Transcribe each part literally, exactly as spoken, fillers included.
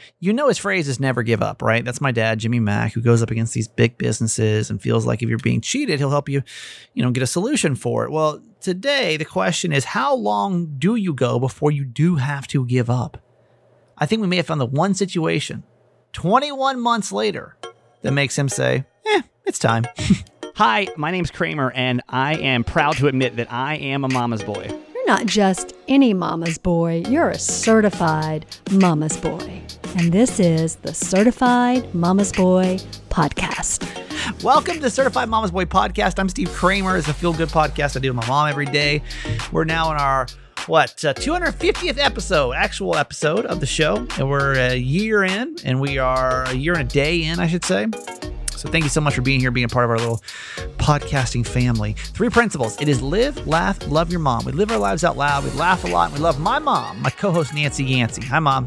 you know his phrase is never give up, right? That's my dad, Jimmy Mack, who goes up against these big businesses and feels like if you're being cheated, he'll help you, you know, get a solution for it. Well, today the question is, how long do you go before you do have to give up? I think we may have found the one situation twenty-one months later that makes him say, eh, it's time. Hi, my name's Kramer, and I am proud to admit that I am a mama's boy. You're not just any mama's boy, you're a certified mama's boy. And this is the Certified Mama's Boy Podcast. Welcome to Certified Mama's Boy Podcast. I'm Steve Kramer. It's a feel-good podcast I do with my mom every day. We're now in our, what, uh, two hundred fiftieth episode, actual episode of the show. And we're a year in, and we are a year and a day in, I should say. So thank you so much for being here, being a part of our little podcasting family. Three principles. It is live, laugh, love your mom. We live our lives out loud. We laugh a lot. And we love my mom, my co-host Nancy Yancey. Hi, Mom.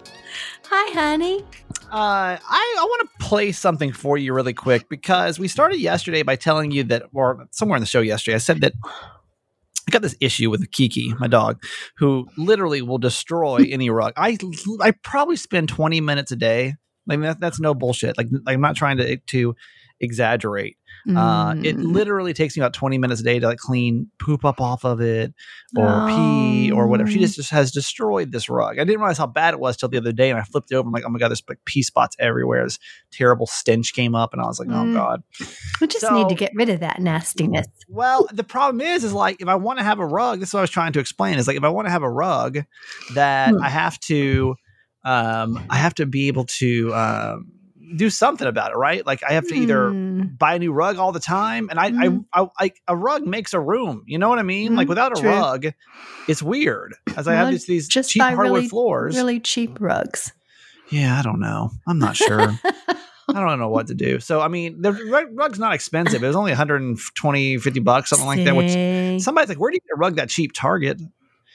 Hi, honey. Uh, I, I want to play something for you really quick because we started yesterday by telling you that, or somewhere in the show yesterday, I said that I got this issue with Kiki, my dog, who literally will destroy any rug. I I probably spend twenty minutes a day. Like that, that's no bullshit. Like, like I'm not trying to to exaggerate. Mm. Uh, it literally takes me about twenty minutes a day to like clean poop up off of it or oh. pee or whatever. She just, just has destroyed this rug. I didn't realize how bad it was till the other day, and I flipped it over. I'm like, oh my god, there's like pee spots everywhere. This terrible stench came up, and I was like, oh mm. god. We just so, need to get rid of that nastiness. Well, the problem is, is like if I want to have a rug, this is what I was trying to explain. Is like if I want to have a rug that mm. I have to. Um, I have to be able to um, do something about it, right? Like I have to either mm. buy a new rug all the time, and I, mm. I, I, I, a rug makes a room. You know what I mean? Mm, like without a true. rug, it's weird. As well, I have these these just cheap hardwood really, floors, really cheap rugs. Yeah, I don't know. I'm not sure. I don't know what to do. So, I mean, the rug's not expensive. It was only one hundred twenty, fifty bucks, something like that. Which somebody's like, where do you get a rug that cheap? Target.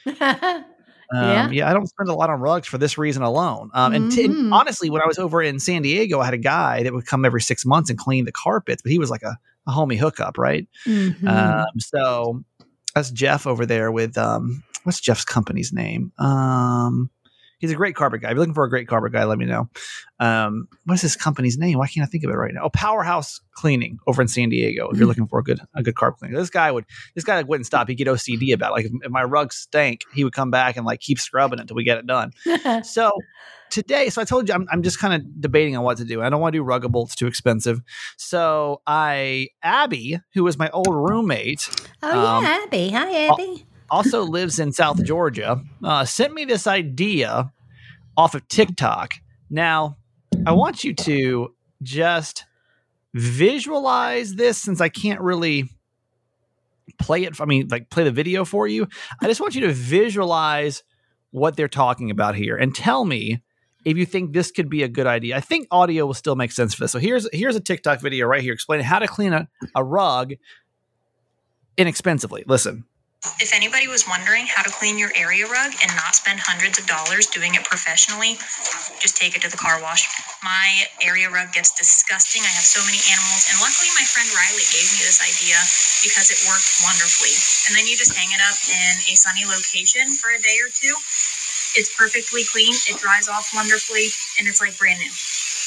Um, yeah. yeah, I don't spend a lot on rugs for this reason alone. Um, and, t- and honestly, when I was over in San Diego, I had a guy that would come every six months and clean the carpets, but he was like a, a homie hookup, right? Mm-hmm. Um, so that's Jeff over there with, um, what's Jeff's company's name? Um, he's a great carpet guy. If you're looking for a great carpet guy, let me know. Um, what's his company's name? Why can't I think of it right now? Oh, Powerhouse Cleaning over in San Diego. If you're looking for a good a good carpet cleaner, this guy would this guy like, wouldn't stop. He'd get O C D about it. Like if, if my rug stank, he would come back and like keep scrubbing it until we get it done. So today, so I told you I'm I'm just kind of debating on what to do. I don't want to do Ruggable; it's too expensive. So I Abby, who was my old roommate. Oh um, yeah, Abby. Hi, Abby. Also lives in South Georgia. Uh, sent me this idea off of TikTok. Now, I want you to just visualize this since I can't really play it. I mean, like play the video for you. I just want you to visualize what they're talking about here and tell me if you think this could be a good idea. I think audio will still make sense for this. So here's here's a TikTok video right here explaining how to clean a, a rug inexpensively. Listen. If anybody was wondering how to clean your area rug and not spend hundreds of dollars doing it professionally, just take it to the car wash. My area rug gets disgusting. I have so many animals, and luckily my friend Riley gave me this idea because it worked wonderfully. And then you just hang it up in a sunny location for a day or two. It's perfectly clean. It dries off wonderfully, and it's like brand new.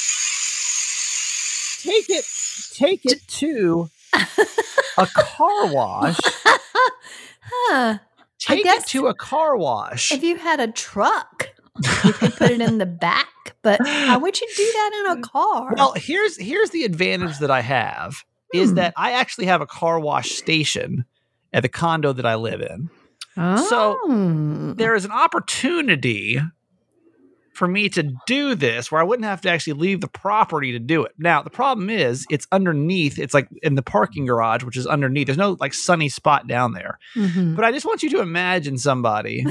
Take it, take it to a car wash. Huh. Take it to a car wash. If you had a truck, you could put it in the back, but how would you do that in a car? Well, here's here's the advantage that I have hmm. is that I actually have a car wash station at the condo that I live in. Oh. So there is an opportunity for me to do this where I wouldn't have to actually leave the property to do it. Now, the problem is it's underneath. It's like in the parking garage, which is underneath. There's no like sunny spot down there. Mm-hmm. But I just want you to imagine somebody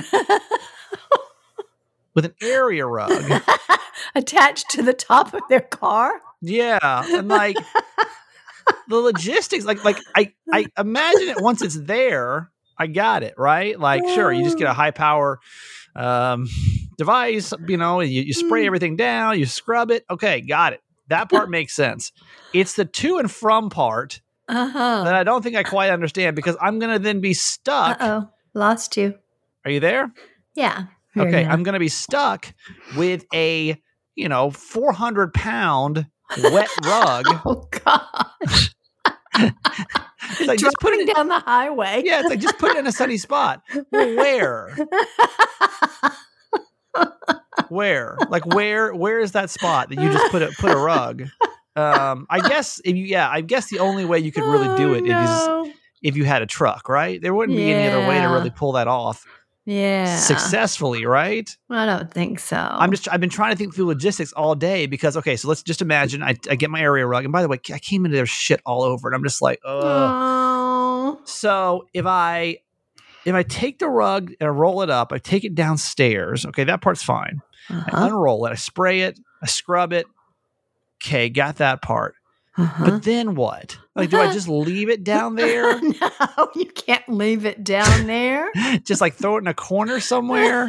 with an area rug attached to the top of their car. Yeah. And like the logistics, like, like I, I imagine it once it's there, I got it, right? Like, sure, you just get a high power um, device, you know, you, you spray everything down, you scrub it. Okay, got it. That part makes sense. It's the to and from part uh-huh. that I don't think I quite understand because I'm going to then be stuck. Uh-oh, lost you. Are you there? Yeah. Okay, now. I'm going to be stuck with a you know, four hundred pound wet rug. Oh gosh. It's like, just put it down the highway. Yeah, it's like just put it in a sunny spot. Well, where? Where? Like where? Where is that spot that you just put a put a rug? Um, I guess if you, yeah, I guess the only way you could really do it oh, no. is if you had a truck, right? There wouldn't be any other way to Yeah. really pull that off Yeah. successfully, right? I don't think so. I'm just, I've been trying to think through logistics all day because, okay, so let's just imagine I, I get my area rug. And by the way, I came into their shit all over and I'm just like, ugh. Oh. So if I, if I take the rug and I roll it up, I take it downstairs. Okay, that part's fine. I Uh-huh. unroll it, I spray it, I scrub it. Okay, got that part. Uh-huh. But then what? Like, do I just leave it down there? No, you can't leave it down there. Just like throw it in a corner somewhere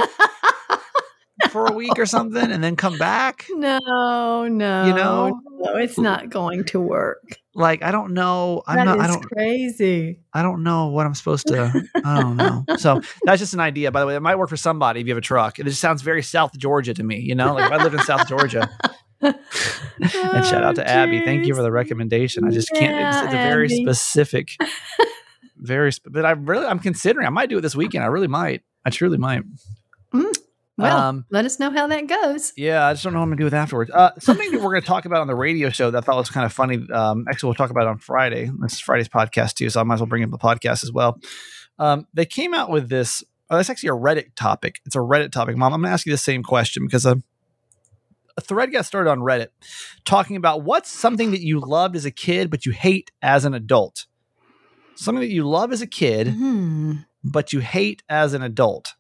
for a week or something and then come back? No, no. You know? No, it's not going to work. Like, I don't know. I'm That not, is I don't, crazy. I don't know what I'm supposed to, I don't know. So that's just an idea, by the way. It might work for somebody if you have a truck. It just sounds very South Georgia to me, you know? Like if I lived in South Georgia. And shout out to Abby. Thank you for the recommendation. I just can't, it's, it's a Yeah, very Abby. specific, very, sp- but I really, I'm considering, I might do it this weekend. I really might. I truly might. Mm. Well, Um, let us know how that goes. Yeah, I just don't know what I'm going to do with it afterwards. Uh, something that we're going to talk about on the radio show that I thought was kind of funny. Um, actually, we'll talk about it on Friday. This is Friday's podcast too, so I might as well bring up the podcast as well. Um, they came out with this. Oh, that's actually a Reddit topic. It's a Reddit topic. Mom, I'm going to ask you the same question because a, a thread got started on Reddit talking about what's something that you loved as a kid but you hate as an adult. Something that you love as a kid Hmm. but you hate as an adult.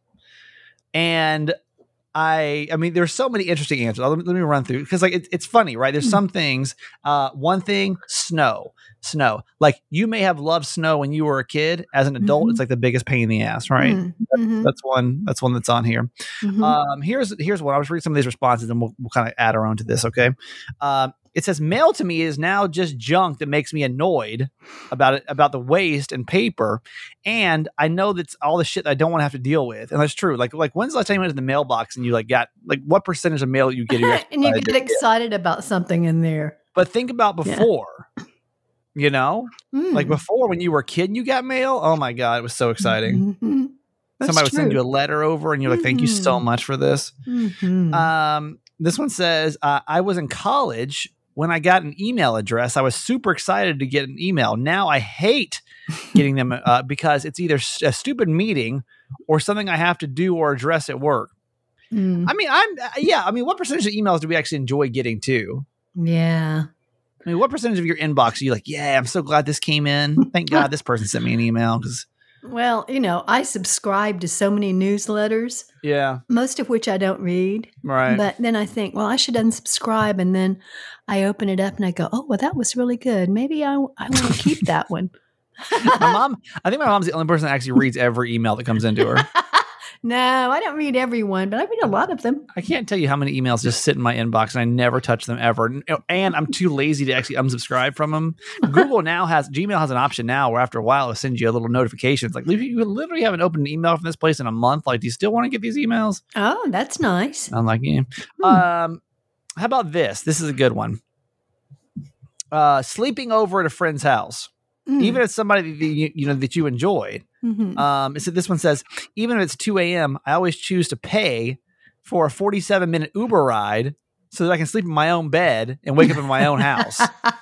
And I, I mean, there's so many interesting answers. Let me, let me run through because, like, it, it's funny, right? There's some things. Uh, one thing, snow, snow. Like, you may have loved snow when you were a kid. As an adult, Mhm. it's like the biggest pain in the ass, right? Mhm. That's one. That's one that's on here. Mhm. Um, here's here's one. I'll just read some of these responses, and we'll, we'll kind of add our own to this. Okay. Um, it says mail to me is now just junk that makes me annoyed about it, about the waste and paper, and I know that's all the shit that I don't want to have to deal with. And that's true. Like like when's the last time you went to the mailbox and you like got like what percentage of mail you get? You actually and you decided get to- excited about something in there. But think about Yeah. before. You know, Mm. like before when you were a kid and you got mail. Oh my god, it was so exciting. Mhm. That's Somebody would send true. you a letter over, and you're like, "Thank you so Mhm. much for this." Mhm. Um, this one says, uh, I was in college when I got an email address. I was super excited to get an email. Now I hate getting them uh, because it's either s- a stupid meeting or something I have to do or address at work. Mm. I mean, I'm, uh, yeah, I mean, what percentage of emails do we actually enjoy getting to? Yeah. I mean, what percentage of your inbox are you like, yeah, I'm so glad this came in. Thank God this person sent me an email. Cause Well, you know, I subscribe to so many newsletters, yeah, most of which I don't read. right. But then I think, well, I should unsubscribe. And then I open it up and I go, oh, well, that was really good. Maybe I, I want to keep that one. My mom, I think my mom's the only person that actually reads every email that comes into her. No, I don't read every one, but I read a lot of them. I can't tell you how many emails just sit in my inbox and I never touch them ever. And, and I'm too lazy to actually unsubscribe from them. Google now has, Gmail has an option now where after a while it'll send you a little notification. It's like, you literally haven't opened an email from this place in a month. Like, do you still want to get these emails? Oh, that's nice. I'm like, yeah. Hmm. Um, how about this? This is a good one. Uh, sleeping over at a friend's house, Mm. even if it's somebody that you, you know that you enjoy. Mhm. Um, so this one says, even if it's two a.m., I always choose to pay for a forty-seven minute Uber ride so that I can sleep in my own bed and wake up in my own house.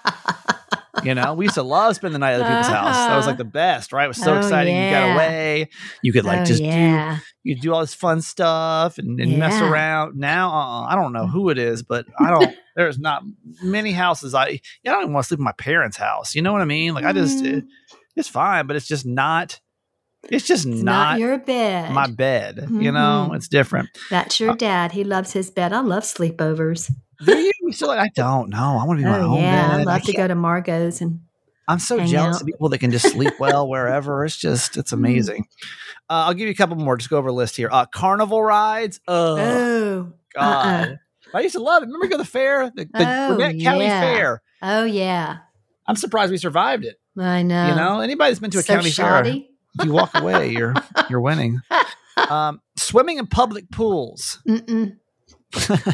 You know, we used to love spending the night at other people's house. That was like the best, right? It was so Oh, exciting. You got yeah. away. You could like Oh, just do, yeah. you do all this fun stuff and, and mess Yeah. around. Now, uh, I don't know who it is, but I don't, there's not many houses. I, I don't even want to sleep in my parents' house. You know what I mean? Like I just, Mm. it, it's fine, but it's just not, it's just It's not, not your bed. my bed. You know, Mhm. it's different. That's your dad. He loves his bed. I love sleepovers. Do you? You still like, I don't know. I want to be my Oh, own yeah. bed. I love to can't- go to Margot's and I'm so hang jealous out. of people that can just sleep well wherever. It's just, it's amazing. Uh, I'll give you a couple more. Just go over a list here. Uh, carnival rides. Oh, oh, God. uh-uh. I used to love it. Remember go to the fair? The, the Oh, Gwinnett County yeah. Fair. oh yeah. I'm surprised we survived it. I know. You know, anybody that's been to a so county fair, shoddy. if you walk away, you're you're winning. Um, swimming in public pools. Mm-mm.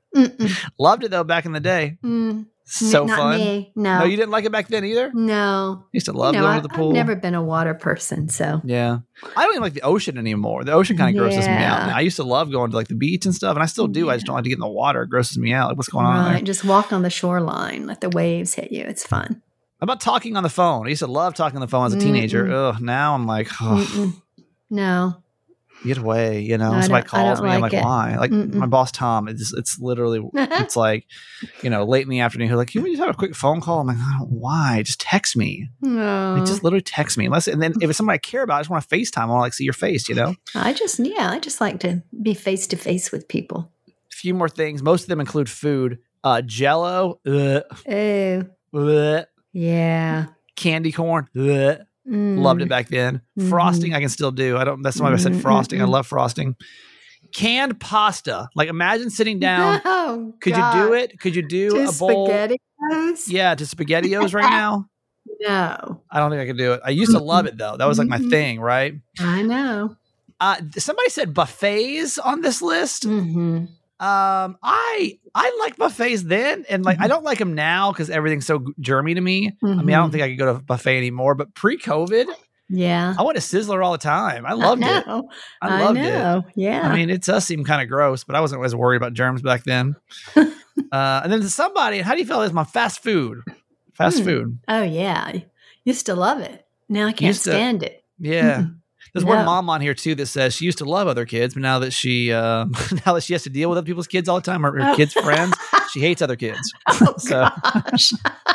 Mm-mm. Loved it though back in the day. Mm. So Not fun. me. No. No, you didn't like it back then either? No. Used to love You know, going I, to the pool. I've never been a water person, so. Yeah. I don't even like the ocean anymore. The ocean kind of grosses me out. Yeah. Now. I used to love going to like the beach and stuff, and I still do. I just don't like to get in the water. It grosses me out. Like, what's going on Right. there? Just walk on the shoreline, let the waves hit you. It's fun. How about talking on the phone? I used to love talking on the phone as a teenager. Mm-mm. Ugh, now I'm like, oh, Mm-mm. No. get away. You know, I somebody don't- I calls don't me. I'm like like, it. why? Like Mm-mm. my boss, Tom, it's, it's literally, it's like, you know, late in the afternoon. He's like, can we just have a quick phone call? I'm like, I don't, why? Just text me. No. Like, just literally text me. Unless, and then if it's somebody I care about, I just want to FaceTime. I want to like see your face, you know? I just, yeah, I just like to be face to face with people. A few more things. Most of them include food. Uh, Jello. Ugh, Oh, ugh, yeah. candy corn. Ugh. Mm. Loved it back then. Mhm. Frosting, I can still do. I don't. That's why I said Mm, frosting. I mm, mm. love frosting. Canned pasta. Like imagine sitting down. Oh, Could God. you do it? Could you do To a bowl? SpaghettiOs? Yeah, to SpaghettiOs right now. No. I don't think I could do it. I used to love it though. That was like my Mhm. thing, right? I know. Uh, somebody said buffets on this list. Mm-hmm. Um, I I like buffets then, and like Mm-hmm. I don't like them now because everything's so g- germy to me. I mean, I don't Mhm. think I could go to a buffet anymore. But pre-COVID, Yeah. I went to Sizzler all the time. I loved I it. know. I loved it. know. Yeah. I mean, it does seem kind of gross, but I wasn't always worried about germs back then. uh, and then to somebody, how do you feel is my fast food? Fast Hmm. food. oh, yeah. Used to love it. Now I can't Used to- stand it. Yeah. Mm-mm. There's one No. mom on here too that says she used to love other kids, but now that she uh, now that she has to deal with other people's kids all the time, or her Oh. kids' friends, she hates other kids. Oh, So- gosh.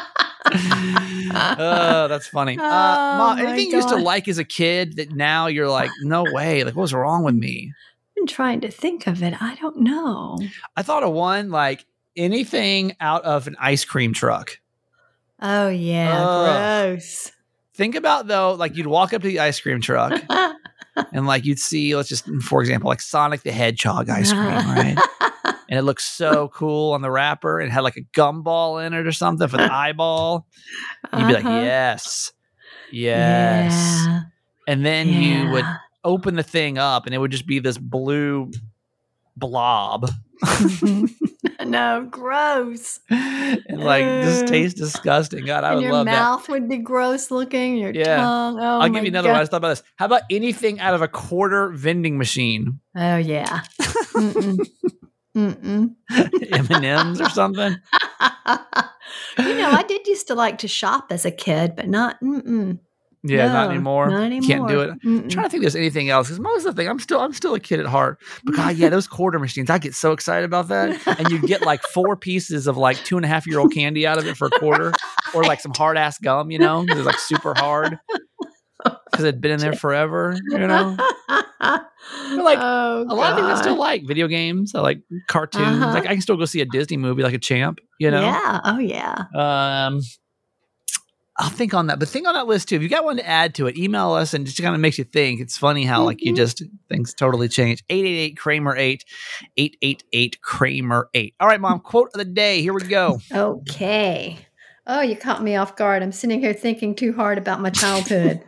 Oh, that's funny. Uh, Oh, Mom, my anything you used to God. like as a kid that now you're like, no way, like what was wrong with me? I'm trying to think of it. I don't know. I thought of one like anything out of an ice cream truck. Oh, yeah. Ugh. Gross. Think about though, like you'd walk up to the ice cream truck and like you'd see, let's just, for example, like Sonic the Hedgehog ice cream, right? And it looked so cool on the wrapper and had like a gumball in it or something for the eyeball. You'd be like, Uh-huh. yes, yes. Yeah. And then you would Yeah. open the thing up and it would just be this blue blob. No, gross. And like, this Uh, tastes disgusting. God, I and would your love that. mouth would be gross looking. Your Yeah. tongue. Oh, I'll my give you another one. I God. just thought about this. How about anything out of a quarter vending machine? Oh, yeah. Mm-mm. Mm-mm. M and M's or something? You know, I did used to like to shop as a kid, but not. Mm-mm. Yeah, not No, anymore. Not anymore. Can't do it. I'm Mm-mm. trying to think if there's anything else because most of the thing I'm still I'm still a kid at heart. But God, yeah, those quarter machines, I get so excited about that. And you get like four pieces of like two and a half year old candy out of it for a quarter, or like some hard ass gum, you know, because it's like super hard because it'd been in there forever, you know. like, oh, A lot of things I still God. like video games. I like cartoons. Uh-huh. Like I can still go see a Disney movie like a champ, you know. Yeah. Oh, yeah. Um, I'll think on that. But think on that list too. If you got one to add to it, email us and just kind of makes you think. It's funny how like you Mhm. just things totally change. eight eight eight Kramer eight, eight eight eight Kramer eight. All right, Mom. Quote of the day. Here we go. Okay. Oh, you caught me off guard. I'm sitting here thinking too hard about my childhood.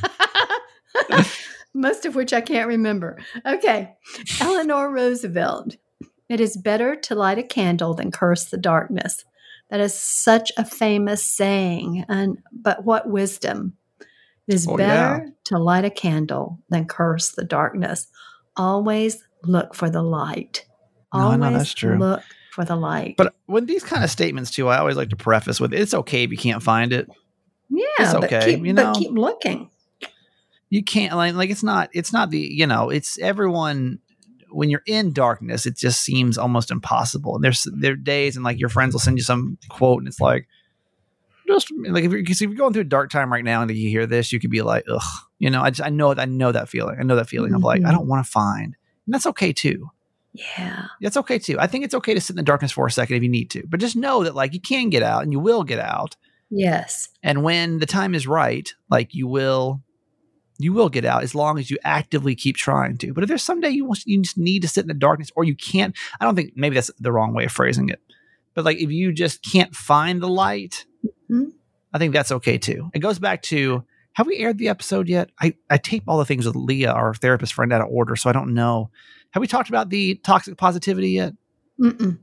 Most of which I can't remember. Okay. Eleanor Roosevelt. It is better to light a candle than curse the darkness. That is such a famous saying. And but what wisdom. It is Oh, better to light a candle than curse the darkness. Always look for the light. No, I know Always that's true. look for the light. But with these kind of statements too, I always like to preface with it's okay if you can't find it. yeah, it's but okay, keep, you know. but keep looking. You can't like like it's not it's not the you know it's everyone when you're in darkness it just seems almost impossible and there's there are days and like your friends will send you some quote and it's like just like if you're, 'cause if you're going through a dark time right now and you hear this you could be like ugh you know I just I know I know that feeling I know that feeling of like I Mhm. don't want to find and that's okay too Yeah. that's okay too I think it's okay to sit in the darkness for a second if you need to but just know that like you can get out and you will get out Yes. and when the time is right like you will you will get out as long as you actively keep trying to. But if there's someday you want, you just need to sit in the darkness or you can't, I don't think maybe that's the wrong way of phrasing it. But like if you just can't find the light, Mhm. I think that's okay too. It goes back to, have we aired the episode yet? I, I tape all the things with Leah, our therapist friend, out of order. So I don't know. Have we talked about the toxic positivity yet? Mm-mm.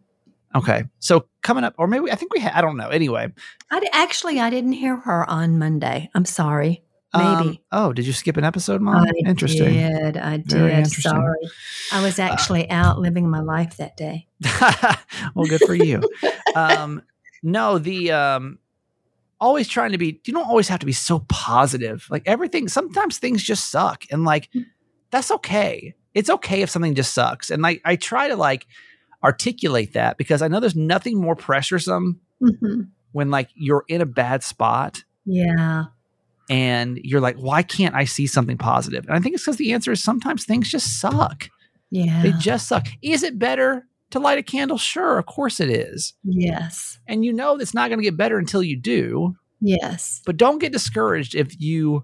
Okay. So coming up, or maybe I think we had, I don't know. Anyway. I d- actually, I didn't hear her on Monday. I'm sorry. Maybe. Um, oh, did you skip an episode, Mom? I Interesting. did. I Very did. interesting. Sorry. I was actually uh, out living my life that day. Well, good for you. um, no, the um, always trying to be, you don't always have to be so positive. Like everything, sometimes things just suck. And like, that's okay. It's okay if something just sucks. And like, I try to like articulate that because I know there's nothing more pressuresome mm-hmm. when like you're in a bad spot. Yeah. And you're like, why can't I see something positive? And I think it's because the answer is sometimes things just suck. Yeah. They just suck. Is it better to light a candle? Sure. Of course it is. Yes. And you know it's not going to get better until you do. Yes. But don't get discouraged if you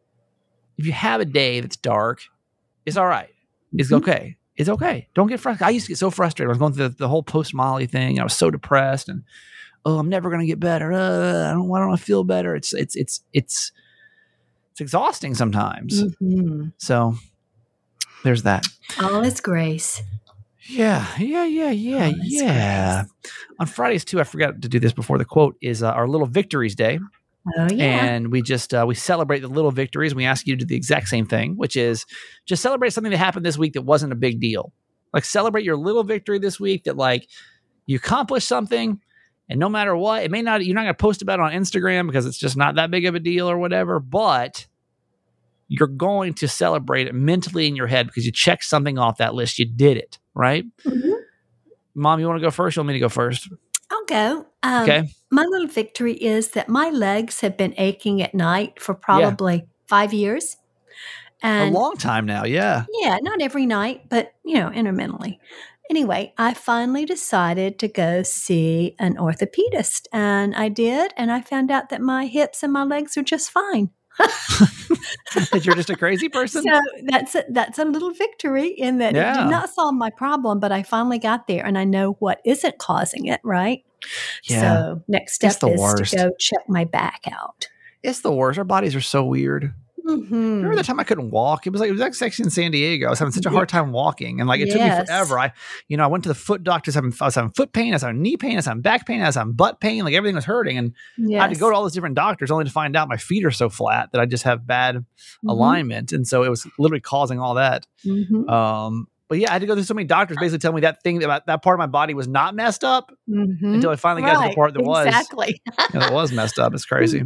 if you have a day that's dark. It's all right. It's mm-hmm. okay. It's okay. Don't get frustrated. I used to get so frustrated. I was going through the, the whole post-Molly thing. I was so depressed and oh, I'm never going to get better. Uh, I don't why don't I feel better? It's it's it's it's it's exhausting sometimes. Mm-hmm. So there's that. All is grace. Yeah, yeah, yeah, yeah, All yeah. On Fridays too, I forgot to do this before the quote is uh, our Little Victories Day. Oh yeah. And we just uh, we celebrate the little victories. And we ask you to do the exact same thing, which is just celebrate something that happened this week that wasn't a big deal. Like celebrate your little victory this week that like you accomplished something. And no matter what, it may not, you're not going to post about it on Instagram because it's just not that big of a deal or whatever, but you're going to celebrate it mentally in your head because you checked something off that list. You did it, right? Mm-hmm. Mom, you want to go first? You want me to go first? I'll go. Um, okay. My little victory is that my legs have been aching at night for probably yeah. five years. And a long time now, yeah. Yeah, not every night, but, you know, intermittently. Anyway, I finally decided to go see an orthopedist, and I did, and I found out that my hips and my legs are just fine. That you're just a crazy person? So that's a, that's a little victory in that yeah. it did not solve my problem, but I finally got there, and I know what isn't causing it, right? Yeah. So next step is worst. to go check my back out. It's the worst. Our bodies are so weird. Mm-hmm. Remember the time I couldn't walk? It was like it was actually in San Diego. I was having such a hard time walking, and like it yes. took me forever. I, you know, I went to the foot doctor. I was having, I was having foot pain. I was having knee pain. I was having back pain. I was having butt pain. Like everything was hurting, and yes. I had to go to all those different doctors only to find out my feet are so flat that I just have bad mm-hmm. alignment, and so it was literally causing all that. Mm-hmm. Um, but yeah, I had to go through so many doctors basically telling me that thing about that part of my body was not messed up mm-hmm. until I finally got right. to the part that was exactly. yeah, it was messed up. It's crazy.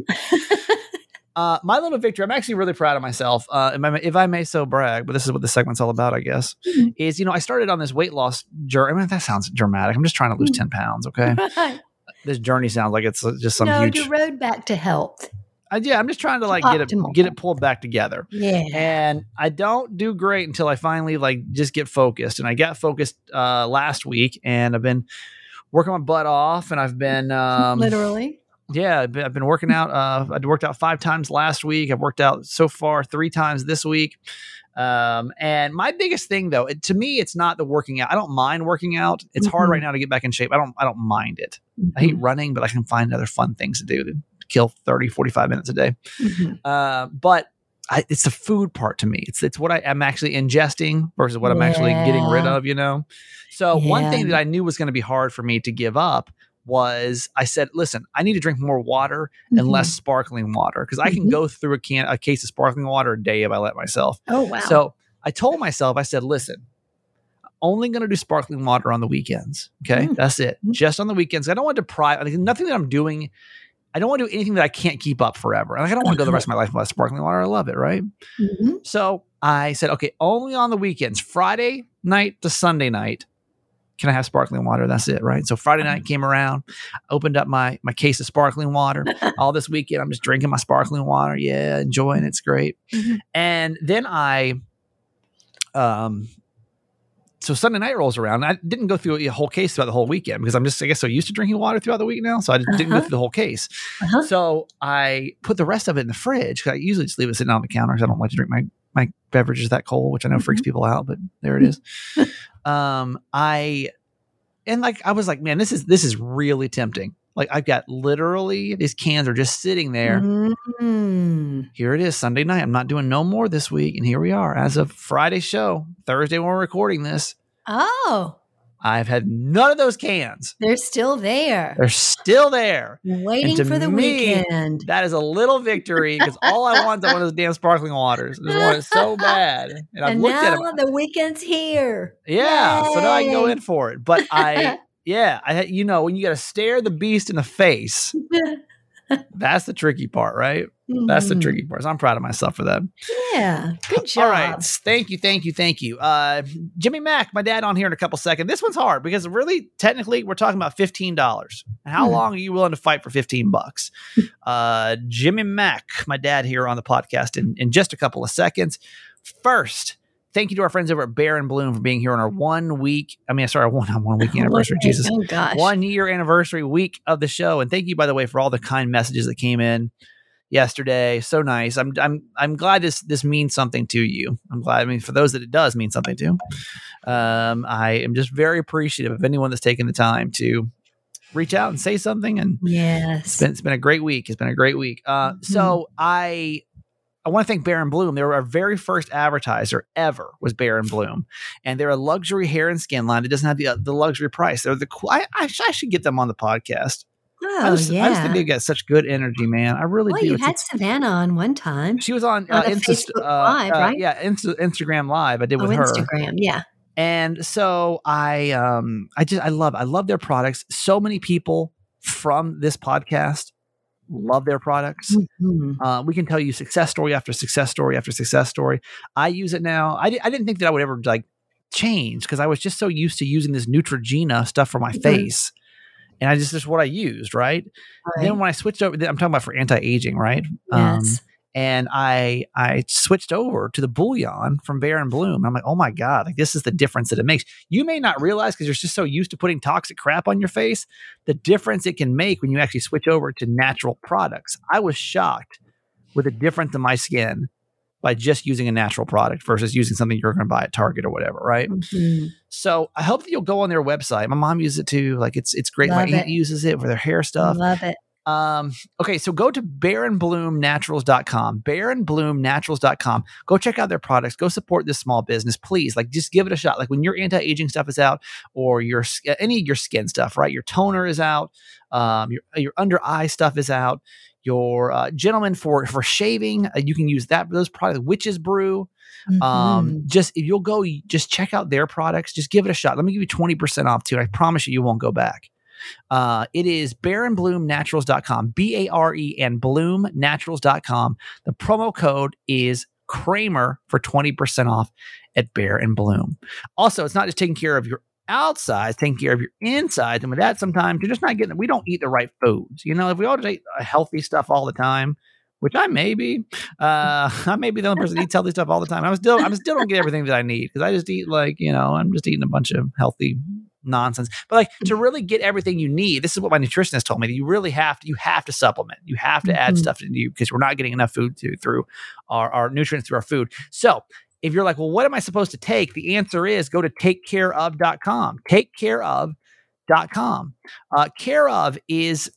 Uh, my little victory, I'm actually really proud of myself, uh, if, I, if I may so brag, but this is what the segment's all about, I guess, mm-hmm. is, you know, I started on this weight loss journey. I mean, that sounds dramatic. I'm just trying to lose ten pounds, okay? Right. This journey sounds like it's just some no, huge... your road back to health. Uh, yeah, I'm just trying to like get it, get it pulled back together. Yeah. And I don't do great until I finally like just get focused. And I got focused uh, last week, and I've been working my butt off, and I've been... Um, Literally. Yeah, I've been, I've been working out. Uh, I worked out five times last week. I've worked out so far three times this week. Um, and my biggest thing, though, it, to me, it's not the working out. I don't mind working out. It's mm-hmm. hard right now to get back in shape. I don't. I don't mind it. Mm-hmm. I hate running, but I can find other fun things to do to kill thirty, forty-five minutes a day. Mm-hmm. Uh, but I, it's the food part to me. It's it's what I am actually ingesting versus what I'm yeah. actually getting rid of. You know. So yeah. one thing that I knew was going to be hard for me to give up was I said, listen, I need to drink more water and mm-hmm. less sparkling water because I can mm-hmm. go through a can, a case of sparkling water a day if I let myself. Oh, wow. So I told myself, I said, listen, only going to do sparkling water on the weekends. Okay. Mm-hmm. That's it. Just on the weekends. I don't want to deprive, like, nothing that I'm doing. I don't want to do anything that I can't keep up forever. Like, I don't want to go the rest of my life without sparkling water. I love it. Right. Mm-hmm. So I said, okay, only on the weekends, Friday night to Sunday night. Can I have sparkling water? That's it, right? So Friday night came around, opened up my my case of sparkling water. All this weekend, I'm just drinking my sparkling water. Yeah, enjoying it. It's great. Mm-hmm. And then I, um, so Sunday night rolls around. I didn't go through a whole case throughout the whole weekend because I'm just, I guess, so used to drinking water throughout the week now. So I just uh-huh. didn't go through the whole case. Uh-huh. So I put the rest of it in the fridge because I usually just leave it sitting on the counter because I don't like to drink my my beverages that cold, which I know mm-hmm. freaks people out, but there it is. um, I, and like, I was like, man, this is, this is really tempting. Like I've got literally these cans are just sitting there. Mm-hmm. Here it is Sunday night. I'm not doing no more this week. And here we are as of Friday show, Thursday when we're recording this. Oh, I've had none of those cans. They're still there. They're still there. Waiting for the me, weekend. That is a little victory because all I want is one of those damn sparkling waters. I just want it so bad. And I've and looked now at them. the weekend's here. Yeah. Yay. So now I can go in for it. But I, yeah, I, you know, when you got to stare the beast in the face, that's the tricky part, right? Mm-hmm. That's the tricky part. So I'm proud of myself for that. Yeah. Good job. All right. Thank you. Thank you. Thank you. Uh, Jimmy Mack, my dad, on here in a couple seconds. This one's hard because really, technically, we're talking about fifteen dollars. How mm. long are you willing to fight for fifteen bucks? uh, Jimmy Mack, my dad, here on the podcast in, in just a couple of seconds. First, thank you to our friends over at Bear and Bloom for being here on our one week. I mean, sorry, one one week anniversary. Okay. Jesus, oh, gosh. one year anniversary week of the show. And thank you, by the way, for all the kind messages that came in yesterday. So nice. I'm I'm I'm glad this this means something to you. I'm glad. I mean, for those that it does mean something to. Um, I am just very appreciative of anyone that's taken the time to reach out and say something. And yes, it's been it's been a great week. It's been a great week. Uh, mm-hmm. So I. I want to thank Bear and Bloom. They were our very first advertiser ever was Bear and Bloom. And they're a luxury hair and skin line. It doesn't have the uh, the luxury price. They're the I, I, I should get them on the podcast. Oh, I just, yeah. I just think they got such good energy, man. I really well, do. you it's, had it's, Savannah on one time. She was on, on uh, Insta, Facebook uh, Live, uh, right? Yeah, Insta, Instagram Live. I did oh, with her. Instagram, yeah. And so I, um, I just, I love, I love their products. So many people from this podcast love their products. Mm-hmm. Uh, we can tell you success story after success story after success story. I use it now. I, di- I didn't think that I would ever like change because I was just so used to using this Neutrogena stuff for my mm-hmm. face. And I just, just what I used, right? right? Then when I switched over, I'm talking about for anti-aging, right? Yes. Um, and I I switched over to the Bouillon from Bear and Bloom. I'm like, oh my God, like this is the difference that it makes. You may not realize because you're just so used to putting toxic crap on your face, the difference it can make when you actually switch over to natural products. I was shocked with the difference in my skin by just using a natural product versus using something you're going to buy at Target or whatever, right? Mm-hmm. So I hope that you'll go on their website. My mom uses it too. Like it's it's great. Love my it. aunt uses it for their hair stuff. Love it. Um, okay, so go to bear and bloom naturals dot com, bear and bloom naturals dot com. Go check out their products. Go support this small business, please. Like, just give it a shot. Like when your anti-aging stuff is out, or your any of your skin stuff, right? Your toner is out. Um, your your under eye stuff is out. Your uh, gentleman for for shaving, uh, you can use that those products. Witch's Brew. Mm-hmm. Um, just if you'll go, just check out their products. Just give it a shot. Let me give you twenty percent off too. I promise you, you won't go back. Uh, it is bear and bloom naturals dot com, B A R E and bloom naturals dot com. The promo code is Kramer for twenty percent off at Bear and Bloom. Also, it's not just taking care of your outside, it's taking care of your inside. And with that, sometimes you're just not getting, we don't eat the right foods. You know, if we all just eat healthy stuff all the time, which I may be, uh, I may be the only person that eats healthy stuff all the time. I'm still, I'm still don't get everything that I need because I just eat like, you know, I'm just eating a bunch of healthy nonsense. But like to really get everything you need, this is what my nutritionist told me, that you really have to, you have to supplement. You have to mm-hmm. add stuff to you because we're not getting enough food to, through our, our nutrients through our food. So if you're like, well, what am I supposed to take? The answer is go to take care of dot com. take care of dot com. Uh, Care of is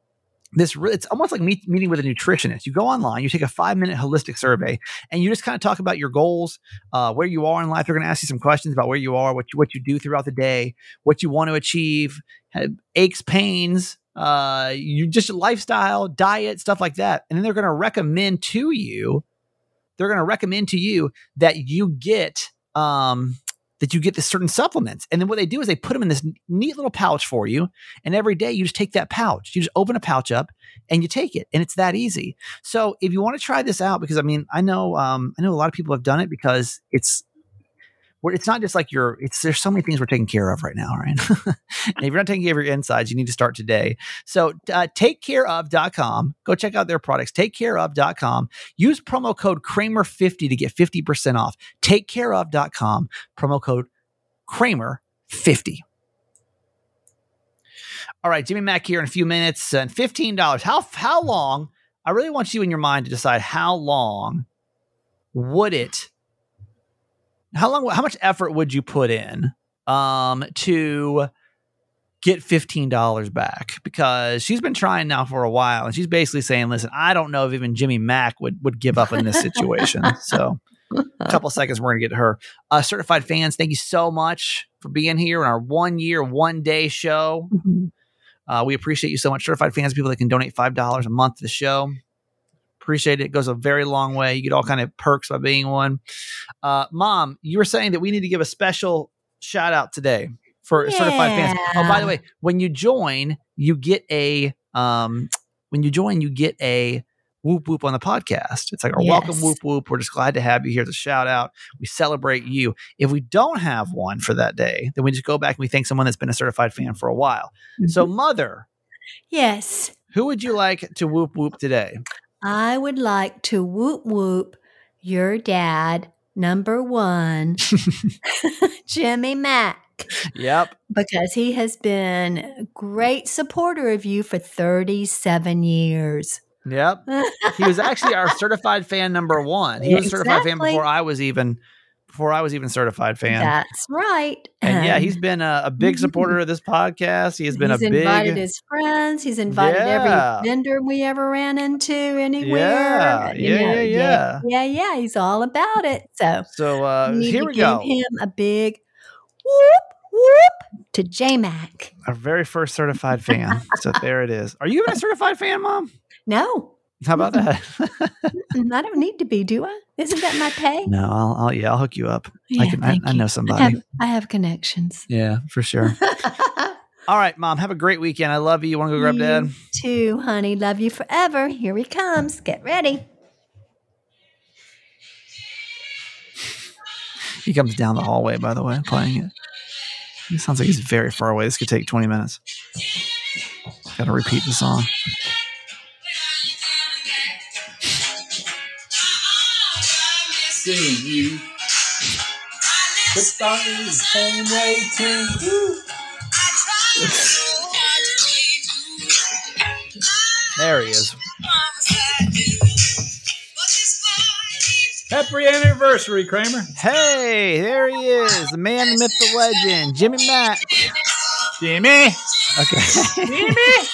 this, it's almost like meet, meeting with a nutritionist. You go online, you take a five minute holistic survey, and you just kind of talk about your goals, uh, where you are in life. They're going to ask you some questions about where you are, what you, what you do throughout the day, what you want to achieve, aches, pains, uh, you just lifestyle, diet, stuff like that. And then they're going to recommend to you, they're going to recommend to you that you get, um, that you get the certain supplements. And then what they do is they put them in this neat little pouch for you. And every day you just take that pouch. You just open a pouch up and you take it. And it's that easy. So if you want to try this out, because I mean, I know, um, I know a lot of people have done it because it's, it's not just like you're, it's, there's so many things we're taking care of right now, right? And if you're not taking care of your insides, you need to start today. So uh, take care of dot com. Go check out their products. take care of dot com. Use promo code Kramer fifty to get fifty percent off. take care of dot com. Promo code Kramer fifty. All right, Jimmy Mack here in a few minutes and fifteen dollars. How, how long, I really want you in your mind to decide how long would it How long? How much effort would you put in um, to get fifteen dollars back? Because she's been trying now for a while, and she's basically saying, "Listen, I don't know if even Jimmy Mack would would give up in this situation." So, a couple of seconds, we're going to get to her. Uh, certified fans, thank you so much for for being here in our one year, one day show. Mm-hmm. Uh, we appreciate you so much. Certified fans, people that can donate five dollars a month to the show. Appreciate it. It goes a very long way. You get all kind of perks by being one. Uh, Mom, you were saying that we need to give a special shout out today for Yeah. certified fans. Oh, by the way, when you join, you get a um, when you join, you get a whoop whoop on the podcast. It's like our Yes. welcome whoop whoop. We're just glad to have you here to shout out. We celebrate you. If we don't have one for that day, then we just go back and we thank someone that's been a certified fan for a while. Mm-hmm. So, Mother, Yes. who would you like to whoop whoop today? I would like to whoop whoop your dad, number one, Jimmy Mack, Yep. because he has been a great supporter of you for thirty-seven years. Yep. He was actually our certified fan number one. He was a certified fan Exactly. before I was even before I was even certified fan. That's right. And yeah, Um, he's been a, a big supporter of this podcast. He has been he's a big invited his friends. He's invited Yeah. every vendor we ever ran into anywhere. Yeah, You yeah, know, yeah, yeah. yeah, yeah. He's all about it. So So uh, we need here to we give go. him a big whoop whoop to J Mac. Our very first certified fan. So there it is. Are you even a certified fan, Mom? No, How about that? mm, I don't need to be, do I? Isn't that my pay? no, I'll, I'll yeah, I'll hook you up. I Yeah, can. I, thank I you. know I somebody. have, I have connections. Yeah, for sure. All right, Mom. Have a great weekend. I love you. You want to go grab You Dad? too, honey. Love you forever. Here he comes. Get ready. He comes down the hallway, by the way, playing it. It sounds like he's very far away. This could take twenty minutes. Got to repeat the song. Seeing you. The stars came waiting. Woo. There he is. Happy anniversary, Kramer. Hey, there he is. The man, the myth, the legend, Jimmy Mack. Jimmy. Okay. Jimmy.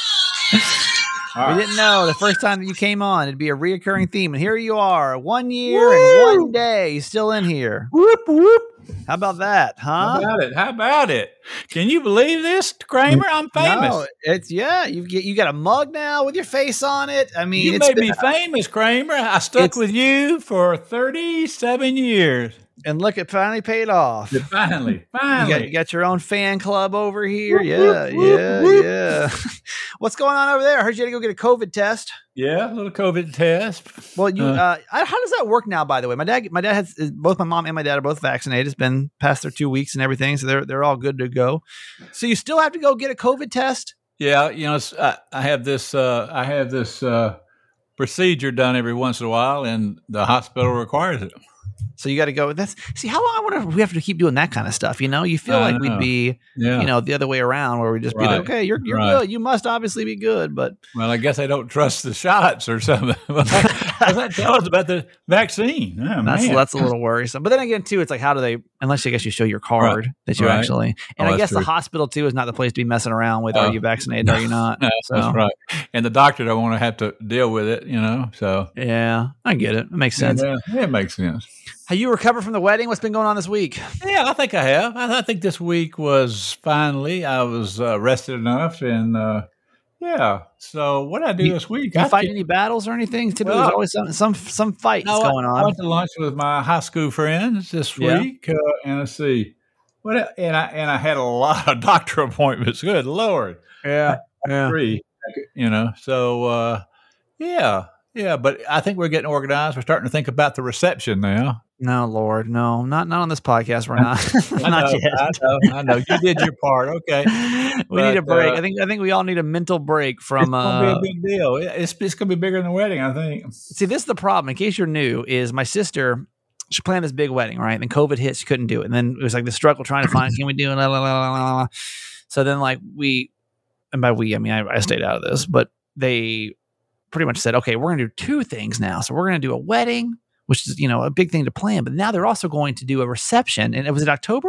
All We right. didn't know the first time that you came on, it'd be a reoccurring theme. And here you are, one year and one day, still in here. Whoop, whoop. How about that, How huh? about it? How about it? Can you believe this, Kramer? I'm famous. No, it's yeah. You get you got a mug now with your face on it. I mean, You it's made been- me famous, Kramer. I stuck It's- with you for thirty-seven years. and look, it finally paid off. You Finally, got, finally. you got your own fan club over here. Whoop, Yeah, whoop, whoop, yeah, whoop. yeah. What's going on over there? I heard you had to go get a COVID test. Yeah, a little COVID test. Well, you, Uh, uh, I- how does that work now? By the way, my dad, my dad has both my mom and my dad are both vaccinated. It's been past their two weeks and everything, so they're they're all good to go. So you still have to go get a COVID test. Yeah, you know, it's- I, I have this. Uh, I have this uh, procedure done every once in a while, and the hospital requires it. So you got to go. That's see how long I wonder if we have to keep doing that kind of stuff. You know, you feel I like we'd know. be, Yeah. you know, the other way around where we just be like, Right. okay, you're you're Right. good. You must obviously be good, but Well, I guess I don't trust the shots or something. What does that tell us about the vaccine? Oh, that's man. that's a little worrisome. But then again, too, it's like how do they? Unless I guess you show your card that you Right. actually, and Oh, I that's guess the true. hospital too is not the place to be messing around with. Oh. Are you vaccinated? Are you not? No, So That's right. And the doctor don't want to have to deal with it, you know. So yeah, I get it. It makes sense. Yeah, it makes sense. Have you recovered from the wedding? What's been going on this week? Yeah, I think I have. I, I think this week was finally I was uh, rested enough, and uh, yeah. So what did I do this week? Did you I fight think- any battles or anything? Typically, Well, there's always some some some fights No, I- going I on. went to lunch with my high school friends this Yeah. week, uh, and let's see, what el- and I and I had a lot of doctor appointments. Good Lord, Yeah, yeah. three, you know. So uh, yeah, yeah. But I think we're getting organized. We're starting to think about the reception now. No, Lord, no, not not on this podcast. We're not. I not know, yet. I know, I know. You did your part. Okay, We need a But, break. uh, I think I think we all need a mental break it's from. gonna Uh, be a big deal. It- It's it's gonna be bigger than the wedding, I think. see, this is the problem. In case you're new, is my sister. She planned this big wedding, right? Then COVID hit. She couldn't do it, and then it was like the struggle trying to find. Can we do it? La, la, la, la, la, la. So then, like we, and by we, I mean I, I stayed out of this, but they pretty much said, okay, we're going to do two things now. So we're going to do a wedding, which is, you know, a big thing to plan. But now they're also going to do a reception. And it was in October.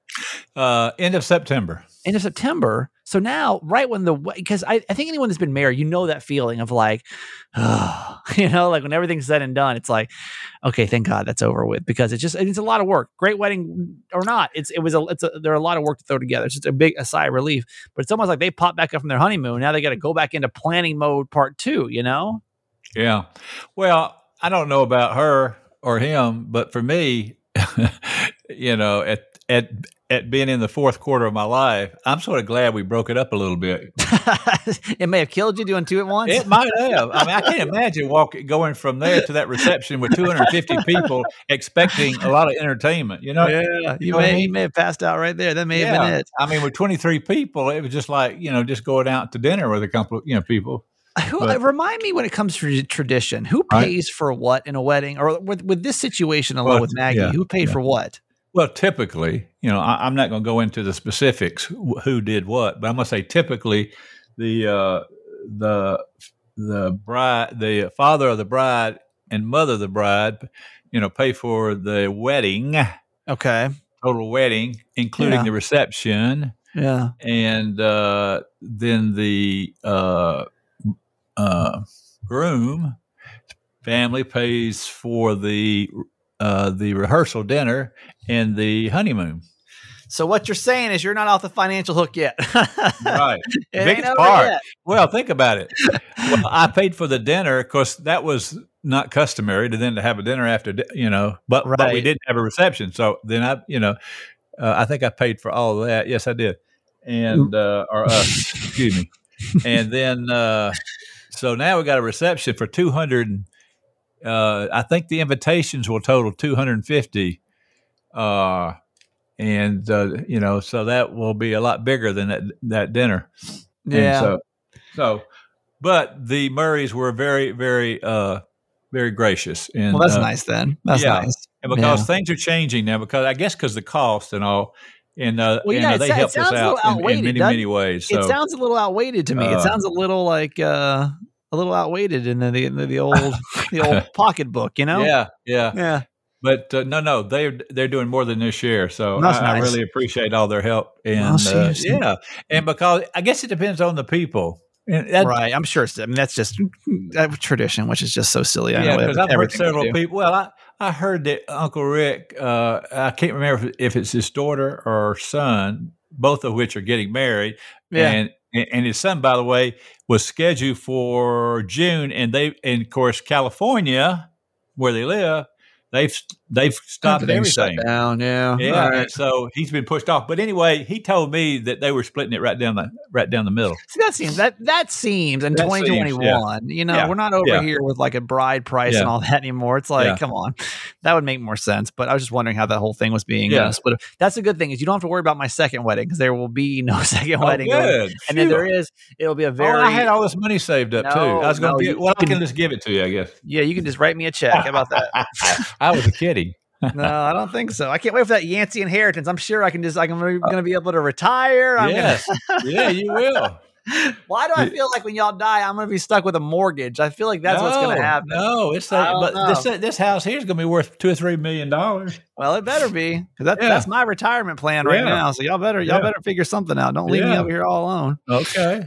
Uh, end of September. End of September. So now, right when the, because I, I think anyone that's been married, you know that feeling of like, oh, you know, like when everything's said and done, it's like, okay, thank God that's over with, because it's just, it's a lot of work. Great wedding or not, it's it was a, it's a, there are a lot of work to throw together. It's just a big a sigh of relief. But it's almost like they pop back up from their honeymoon. Now they got to go back into planning mode part two, you know? Yeah. Well, I don't know about her or him, but for me, you know, at at at being in the fourth quarter of my life, I'm sort of glad we broke it up a little bit. It may have killed you doing two at once. It might have. I mean, I can't imagine walking going from there to that reception with two hundred fifty people expecting a lot of entertainment. You know, yeah, you, you know may I mean? you may have passed out right there. That may yeah. have been it. I mean, with twenty-three people, it was just like, you know, just going out to dinner with a couple of, you know, people. Who, But- remind me when it comes to tradition, who Right. pays for what in a wedding, or with, with this situation alone Well, with Maggie, yeah, who paid yeah. for what? Well, typically, you know, I, I'm not going to go into the specifics who, who did what, but I'm going to say typically the uh, the the bride, the father of the bride and mother of the bride, you know, pay for the wedding, Okay. total wedding, including Yeah. the reception, Yeah. and uh, then the uh, uh, groom family pays for the uh, the rehearsal dinner and the honeymoon. So what you're saying is you're not off the financial hook yet. Right. It The ain't biggest over part. yet. Well, think about it. Well, I paid for the dinner because that was not customary to then to have a dinner after, di- you know, but, but we Right. didn't have a reception. So then I, you know, uh, I think I paid for all of that. Yes, I did. And, uh, or us, excuse me. And then, uh, so now we got a reception for two hundred. Uh, I think the invitations will total two hundred fifty. Uh, and, uh, you know, so that will be a lot bigger than that, that dinner. And Yeah. so, so, but the Murrays were very, very, uh, very gracious. And, Well, that's uh, nice then. That's yeah. nice. And because Yeah. things are changing now, because I guess because the cost and all, and, uh, Well, and yeah, uh, it they sa- it helped us sounds a out little in, in outweighed, many, doesn't many ways. So, It sounds a little outweighed to me. it uh, sounds a little like uh, a little outweighed in the the, the old the old pocketbook, you know? yeah, yeah. Yeah. But uh, no, no, they're they're doing more than their share. So That's I, I nice. really appreciate all their help. And Well, see, uh, see. yeah, and because I guess it depends on the people. And that, Right. I'm sure. It's, I mean, that's just uh, tradition, which is just so silly. I Yeah, know because I've heard everything we several do. people. Well, I, I heard that Uncle Rick, uh, I can't remember if, if it's his daughter or son, both of which are getting married. Yeah. And and his son, by the way, was scheduled for June, and they, and of course, California, where they live, they've they've stopped Everything's shut everything. down. Yeah. Yeah, All right. and so he's been pushed off. But anyway, he told me that they were splitting it right down the right down the middle. See, that seems that that seems in That twenty twenty-one. seems, You know, Yeah. we're not over Yeah. here with like a bride price Yeah. and all that anymore. It's like, Yeah. come on, that would make more sense. But I was just wondering how that whole thing was being Yeah. uh, split up. That's a good thing is you don't have to worry about my second wedding because there will be no second Oh, wedding. going- good. And then Phew. there is, it'll be a very. Oh, I had all this money saved up too. No, I was going no, to you- get. Well, you I can can- just give it to you, I guess. yeah, you can just write me a check. How about that? I was kidding. No, I don't think so. I can't wait for that Yancey inheritance. I'm sure I can just. I'm going to be able to retire. I'm Yes. yeah, you will. Gonna, why do I feel like when y'all die, I'm going to be stuck with a mortgage? I feel like that's what's going to No, happen. No, it's I that, don't but this know. this house here is going to be worth two or three million dollars. Well, it better be because that, Yeah. that's my retirement plan right Yeah. now. So y'all better y'all Yeah. better figure something out. Don't leave me Yeah. over here all alone. Okay.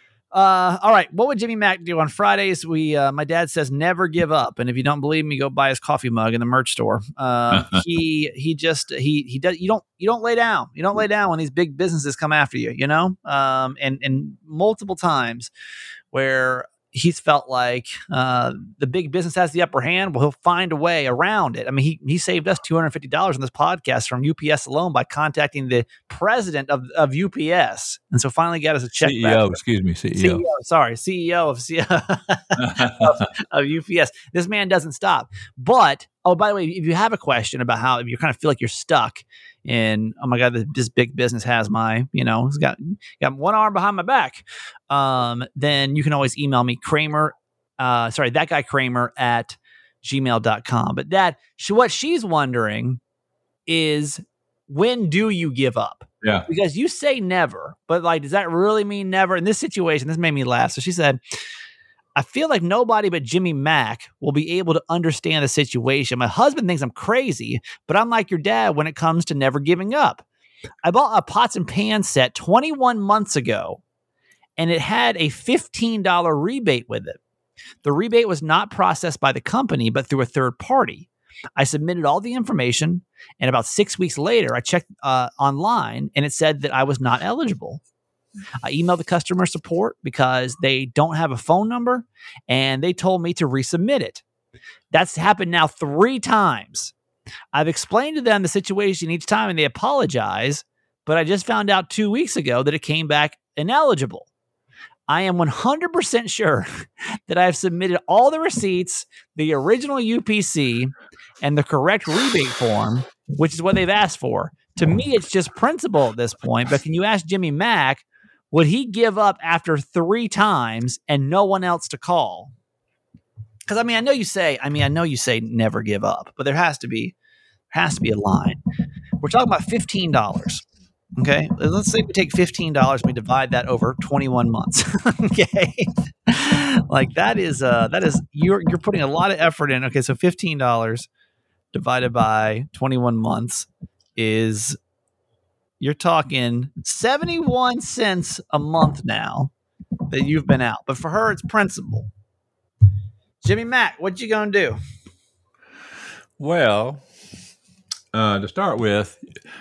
Uh, all right. What would Jimmy Mack do on Fridays? We uh, my dad says never give up, and if you don't believe me, go buy his coffee mug in the merch store. Uh, he he just he he does. You don't you don't lay down. You don't lay down when these big businesses come after you. You know. Um, and and multiple times where he's felt like uh, the big business has the upper hand. Well, he'll find a way around it. I mean, he he saved us two hundred fifty dollars on this podcast from U P S alone by contacting the president of, of U P S. And so finally got us a check C E back. O, excuse me, C E O. C E O, sorry, C E O of, C- of, of U P S. This man doesn't stop. But, oh, by the way, if you have a question about how, if you kind of feel like you're stuck in, oh my God, this, this big business has my, you know, it's got, got one arm behind my back, um, then you can always email me, Kramer, uh, sorry, that guy Kramer at gmail dot com. But that, she, what she's wondering is, when do you give up? Yeah. Because you say never, but like, does that really mean never? In this situation, this made me laugh. So she said, I feel like nobody but Jimmy Mack will be able to understand the situation. My husband thinks I'm crazy, but I'm like your dad when it comes to never giving up. I bought a pots and pans set twenty-one months ago, and it had a fifteen dollars rebate with it. The rebate was not processed by the company, but through a third party. I submitted all the information, and about six weeks later, I checked uh, online, and it said that I was not eligible. I emailed the customer support because they don't have a phone number, and they told me to resubmit it. That's happened now three times. I've explained to them the situation each time, and they apologize, but I just found out two weeks ago that it came back ineligible. I am one hundred percent sure that I have submitted all the receipts, the original U P C, and the correct rebate form, which is what they've asked for. To me, it's just principle at this point, but can you ask Jimmy Mack, would he give up after three times and no one else to call? Because, I mean, I know you say, I mean, I know you say never give up, but there has to be, has to be a line. We're talking about fifteen dollars. Okay, let's say we take fifteen dollars and we divide that over twenty-one months. Okay, like that is uh that is you're you're putting a lot of effort in. Okay, so fifteen dollars divided by twenty-one months is, you're talking seventy-one cents a month now that you've been out. But for her, it's principal. Jimmy Mack, what you gonna do? Well, uh, to start with,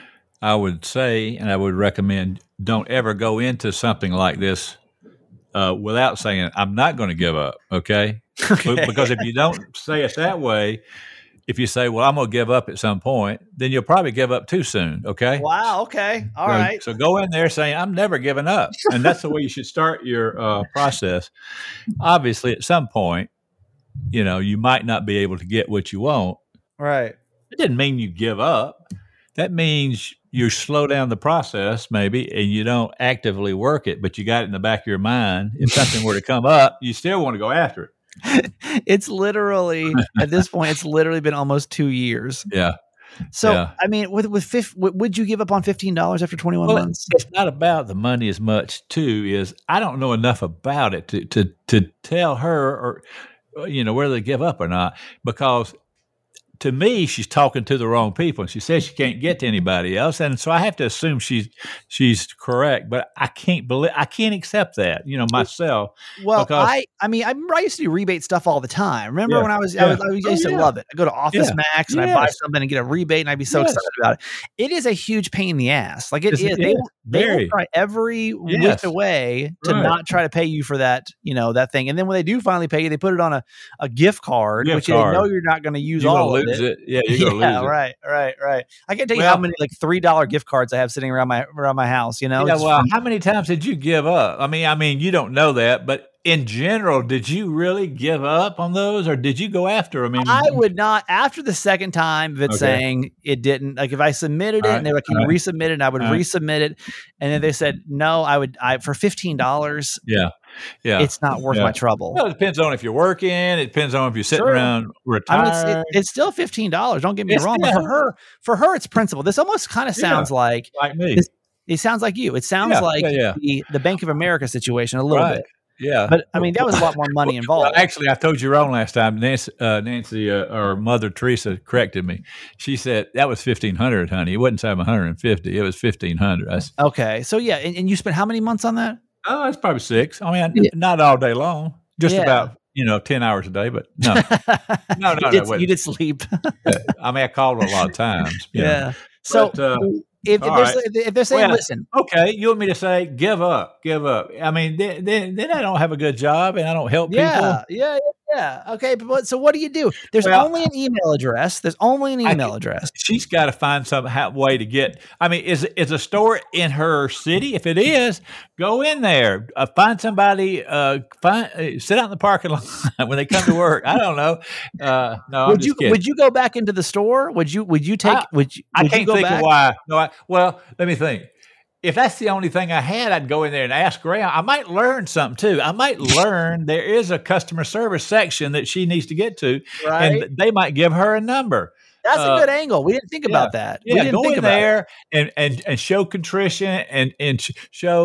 I would say, and I would recommend, don't ever go into something like this uh, without saying, I'm not going to give up, okay? okay? Because if you don't say it that way, if you say, well, I'm going to give up at some point, then you'll probably give up too soon, okay? Wow, okay. All so, right. So go in there saying, I'm never giving up. And that's the way you should start your uh, process. Obviously, at some point, you know, you might not be able to get what you want. Right. It didn't mean you give up. That means you slow down the process maybe, and you don't actively work it, but you got it in the back of your mind. If something were to come up, you still want to go after it. It's literally, at this point, it's literally been almost two years. Yeah. So, yeah. I mean, with with fifth, would you give up on fifteen dollars after twenty-one well, months? It's not about the money as much, too, is I don't know enough about it to to to tell her or, you know, whether to give up or not, because to me, she's talking to the wrong people, and she says she can't get to anybody else, and so I have to assume she's she's correct. But I can't believe I can't accept that, you know, myself. Well, I I mean, I remember I used to do rebate stuff all the time. Remember yeah, when I was, yeah. I, was I used oh, to yeah. love it. I go to Office yeah. Max and yes. I buy something and get a rebate, and I'd be so yes. excited about it. It is a huge pain in the ass. Like it It's, is. They, will, they very. will try every yes. which way to right. not try to pay you for that, you know, that thing. And then when they do finally pay you, they put it on a, a gift card, gift which card. you know you're not going to use you're all gonna of lose it. it. Yeah, you're gonna yeah, lose it. right, right, right. I can't tell you well, how many like three dollar gift cards I have sitting around my around my house. You know, yeah. It's Well, fun. how many times did you give up? I mean, I mean, you don't know that, but in general, did you really give up on those, or did you go after them? I mean, I would not. After the second time of it Okay. saying it didn't, like if I submitted it All and they were like, "Can you right. resubmit it?" and I would All right. resubmit it, and then they said no, I would. I for fifteen dollars, yeah, yeah, it's not worth yeah. my trouble. Well, it depends on if you're working. It depends on if you're sitting Sure. around I retired. mean, it's, it, it's still fifteen dollars. Don't get me It's wrong, but still- for her, for her, it's principle. This almost kind of sounds like like me. this- it sounds like you. It sounds Yeah, like yeah, yeah. the the Bank of America situation a little Right. bit. Yeah, But I mean, that was a lot more money involved. Well, actually, I told you wrong last time. Nancy, uh, Nancy uh, or Mother Teresa corrected me. She said that was fifteen hundred, honey. It wasn't seven hundred and fifty. It was fifteen hundred. I said, Okay, so yeah, and, and you spent how many months on that? oh, it's probably six. I mean, Yeah. not all day long, just Yeah. about you know ten hours a day. But no, no, no, you, no. did, wait. you did sleep. I mean, I called a lot of times. you know. yeah. So But, uh, if, if, all they're, right. if if they're saying, Well, listen, Okay, you want me to say give up, give up? I mean, then, then, then I don't have a good job and I don't help yeah, people. yeah, yeah, yeah. Okay, but what, so what do you do? There's Well, only an email address. There's only an I email can- address. She's got to find some ha- way to get. I mean, is is a store in her city? If it is, go in there, uh, find somebody, uh, find uh, sit out in the parking lot when they come to work. I don't know. Uh, no, I'm Would just you kidding. would you go back into the store? Would you would you take I- would you I would you can't go think back? of why. No, I, well, let me think. If that's the only thing I had, I'd go in there and ask around. I might learn something too. I might learn there is a customer service section that she needs to get to, Right. and they might give her a number. That's a uh, good angle. We didn't think about that. we Yeah, didn't go think in about it. there and, and, and show contrition and, and sh- show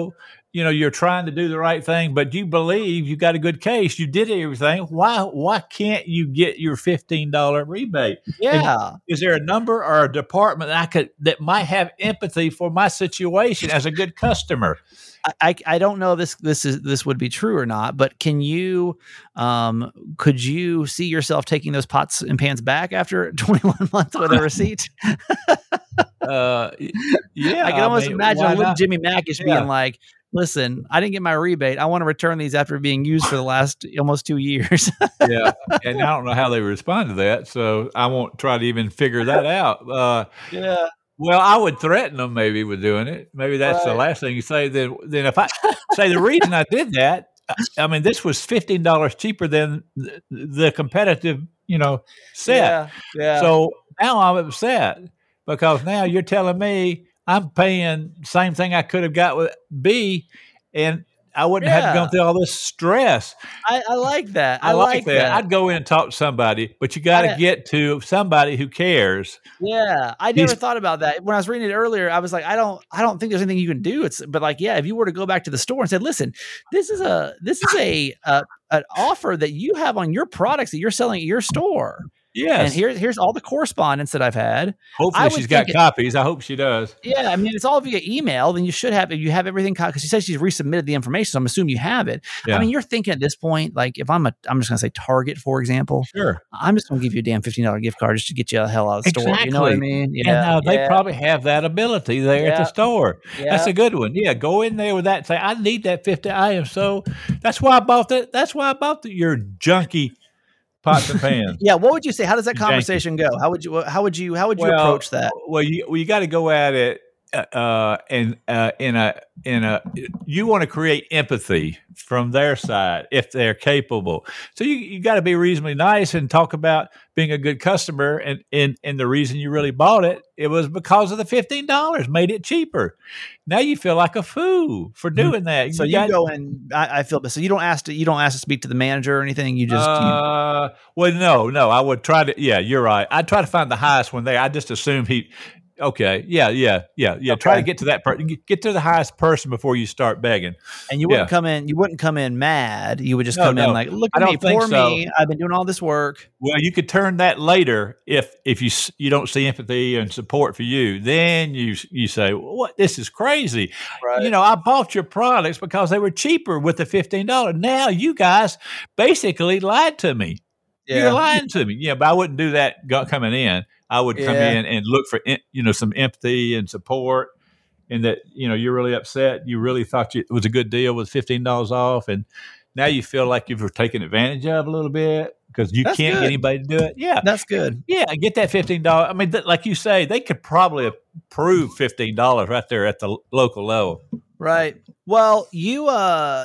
you know, you're trying to do the right thing, but you believe you got a good case. You did everything. Why why can't you get your fifteen dollars rebate? Yeah. And is there a number or a department that I could that might have empathy for my situation as a good customer? I, I don't know if this this is this would be true or not, but can you um could you see yourself taking those pots and pans back after twenty-one months with a receipt? uh, yeah, I can almost I mean, imagine why little not? Jimmy Mack just Yeah. being like, "Listen, I didn't get my rebate. I want to return these after being used for the last almost two years." Yeah, and I don't know how they would respond to that, so I won't try to even figure that out. Uh, Yeah. Well, I would threaten them maybe with doing it. Maybe that's the Right. last thing you say. Then, then if I say the reason I did that, I mean, this was fifteen dollars cheaper than the, the competitive, you know, set. Yeah. Yeah. So now I'm upset because now you're telling me I'm paying the same thing I could have got with B, and I wouldn't have Yeah. gone through all this stress. I, I like that. I, I, like that. I'd go in and talk to somebody, but you got to I- get to somebody who cares. Yeah, I never These- thought about that. When I was reading it earlier, I was like, I don't, I don't think there's anything you can do. It's, but like, yeah, if you were to go back to the store and said, listen, this is a, this is a, uh, an offer that you have on your products that you're selling at your store, Yes. and here's here's all the correspondence that I've had. Hopefully I would she's got think it- copies. I hope she does. Yeah, I mean, it's all via email. Then you should have, if you have everything, because she says she's resubmitted the information, so I'm assuming you have it. Yeah. I mean, you're thinking at this point, like, if I'm a, I'm just gonna say Target, for example, Sure. I'm just gonna give you a damn fifteen dollars gift card just to get you the hell out of the store. You know what I Exactly. mean? and uh, they yeah. probably have that ability there at Yeah. the store. That's Yeah. a good one. Yeah, go in there with that and say, I need that fifty. I am so, that's why I bought that. That's why I bought the, your junky pots and pans. Yeah, what would you say? How does that Thank you. conversation go? How would you how would you how would you Well, approach that? Well, you well, you got to go at it uh, and uh, in a in a you want to create empathy from their side if they're capable. So you you got to be reasonably nice and talk about being a good customer and and and the reason you really bought it it was because of the fifteen dollars made it cheaper. Now you feel like a fool for doing that. So you got- go and I, I feel so you don't ask to you don't ask to speak to the manager or anything. You just you, Uh, well, no, no. I would try to. Yeah, you're right. I'd try to find the highest one there. I just assume he. Okay. Yeah. Yeah. Yeah. Yeah. Try to Okay. get to that person. Get to the highest person before you start begging. and you wouldn't yeah. come in. You wouldn't come in mad. You would just No, come in no. like, look I at me, don't think poor so. me. I've been doing all this work. Well, you could turn that later if if you s- you don't see empathy and support for you. Then you you say, well, "What? This is crazy." Right. You know, I bought your products because they were cheaper with the fifteen dollars. Now you guys basically lied to me. You're lying to me. Yeah, but I wouldn't do that go- coming in. I would come Yeah. in and look for, em- you know, some empathy and support, and that, you know, you're really upset. You really thought you, it was a good deal with fifteen dollars off, and now you feel like you've taken advantage of a little bit because you That's can't good. get anybody to do it. Yeah, That's good. yeah, get that fifteen dollars. I mean, th- like you say, they could probably approve fifteen dollars right there at the lo- local level. Right. Well, you, uh,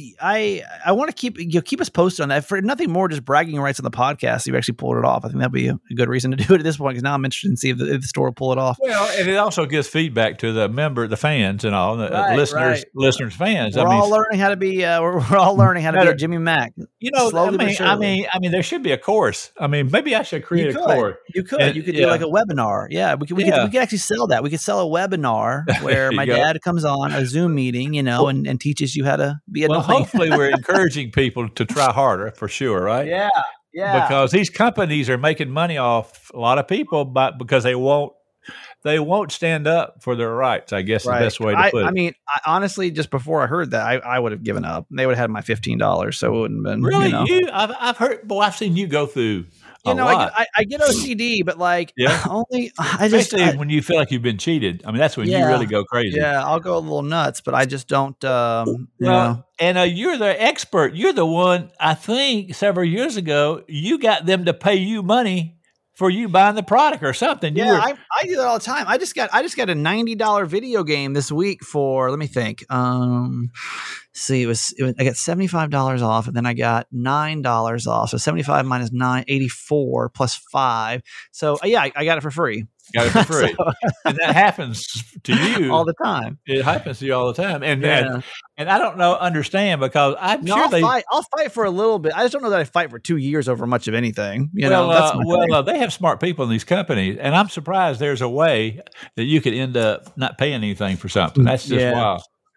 I, I want to keep you know, keep us posted on that. For nothing more, just bragging rights on the podcast. You actually pulled it off. I think that'd be a, a good reason to do it at this point because now I'm interested in see if the, if the store will pull it off. Well, and it also gives feedback to the member, the fans, and all the uh, Right, listeners, right. listeners, fans. We're I mean, all learning how to be. Uh, we're, we're all learning how to be Better- a Jimmy Mack. you know, slowly I but mean, I surely. mean, I mean, there should be a course. I mean, maybe I should create You a could. course. You could. And- you could yeah. do like a webinar. Yeah, we could. We, Yeah. could, we could actually sell that. We could sell a webinar where you my go. dad comes on a Zoom meeting, you know, and, and teaches you how to be Well, annoying. hopefully, we're encouraging people to try harder for sure, right? yeah, yeah. Because these companies are making money off a lot of people, but because they won't, they won't stand up for their rights. I guess is the best way to I, put it. I mean, I, honestly, just before I heard that, I, I would have given up. They would have had my fifteen dollars, so it wouldn't have been really, You know, you? I've, I've heard. Boy, I've seen you go through a You know, I lot. get, I, I get O C D, but like Yeah. only I just Especially I- when you feel like you've been cheated. I mean, that's when you Yeah. really go crazy. yeah, I'll go a little nuts, but I just don't. Um, you know. Well, and uh, you're the expert. You're the one, I think, several years ago, you got them to pay you money for you buying the product or something. You Yeah, were- I, I do that all the time. I just got I just got a ninety dollar video game this week for let me think. Um, see, it was, it was I got seventy five dollars off, and then I got nine dollars off. So seventy five minus nine, eighty four plus five. So uh, yeah, I, I got it for free. got it for free. So- and that happens to you all the time. It happens to you all the time. And Yeah. and, and I don't know, understand because I'm No, sure I'll they. fight. I'll fight for a little bit. I just don't know that I fight for two years over much of anything. You well, know, that's uh, my well thing. uh, they have smart people in these companies, and I'm surprised there's a way that you could end up not paying anything for something. That's just Yeah. wild.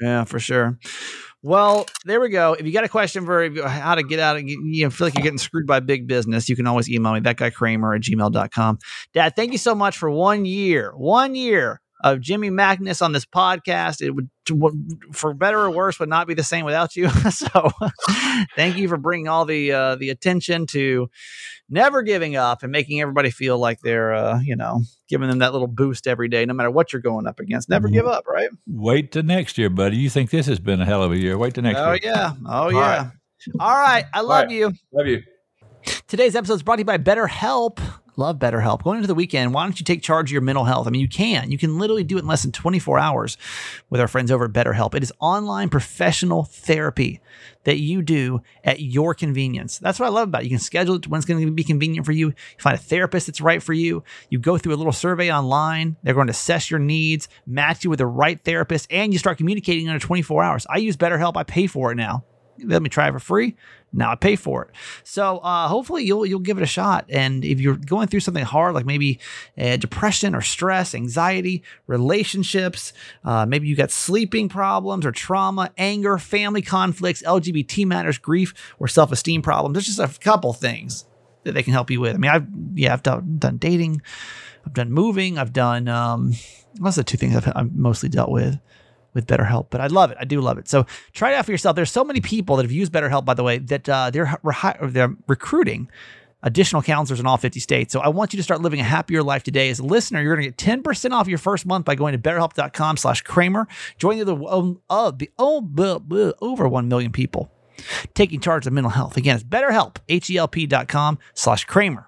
Yeah, for sure. Well, there we go. If you got a question for how to get out of, you know, feel like you're getting screwed by big business, you can always email me, that guy Kramer at gmail dot com. Dad, thank you so much for one year, one year of Jimmy Magnus on this podcast. It would, for better or worse, would not be the same without you. So thank you for bringing all the, uh, the attention to never giving up and making everybody feel like they're, uh, you know, giving them that little boost every day, no matter what you're going up against. Never give up, right? Wait till next year, buddy. You think this has been a hell of a year. Wait till next oh, year. Yeah. Oh, all yeah. Right. All right. I love right. you. Love you. Today's episode is brought to you by BetterHelp. Love BetterHelp. Going into the weekend, why don't you take charge of your mental health? I mean, you can. You can literally do it in less than twenty-four hours with our friends over at BetterHelp. It is online professional therapy that you do at your convenience. That's what I love about it. You can schedule it when it's going to be convenient for you. You find a therapist that's right for you. You go through a little survey online. They're going to assess your needs, match you with the right therapist, and you start communicating under twenty-four hours. I use BetterHelp. I pay for it now. Let me try it for free. Now I pay for it. So uh, hopefully you'll you'll give it a shot. And if you're going through something hard, like maybe uh, depression or stress, anxiety, relationships, uh, maybe you got sleeping problems or trauma, anger, family conflicts, L G B T matters, grief, or self-esteem problems, there's just a couple things that they can help you with. I mean, I've yeah, I've done, done dating, I've done moving, I've done um, those are the two things I've, I've mostly dealt with. with BetterHelp, but I love it. I do love it. So try it out for yourself. There's so many people that have used BetterHelp, by the way, that uh, they're re- they're recruiting additional counselors in all fifty states. So I want you to start living a happier life today. As a listener, you're going to get ten percent off your first month by going to betterhelp.com slash Kramer. Join the other of the oh, over one million people taking charge of mental health. Again, it's BetterHelp, H-E-L-P dot com slash Kramer.